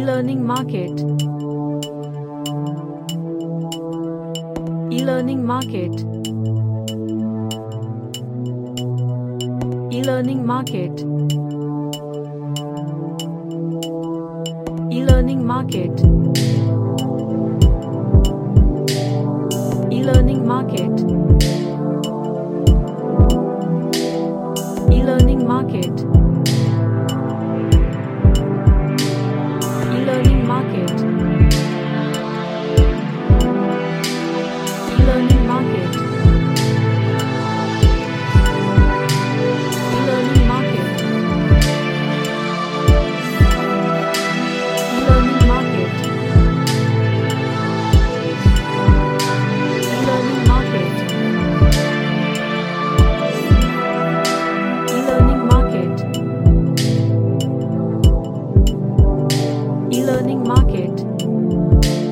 E-learning market. E-learning market. E-learning market. E-learning market. E-learning market. E-learning market. E-learning market. E-learning market. E-learning market. E-learning market. E-learning market. E-learning market. E-learning market.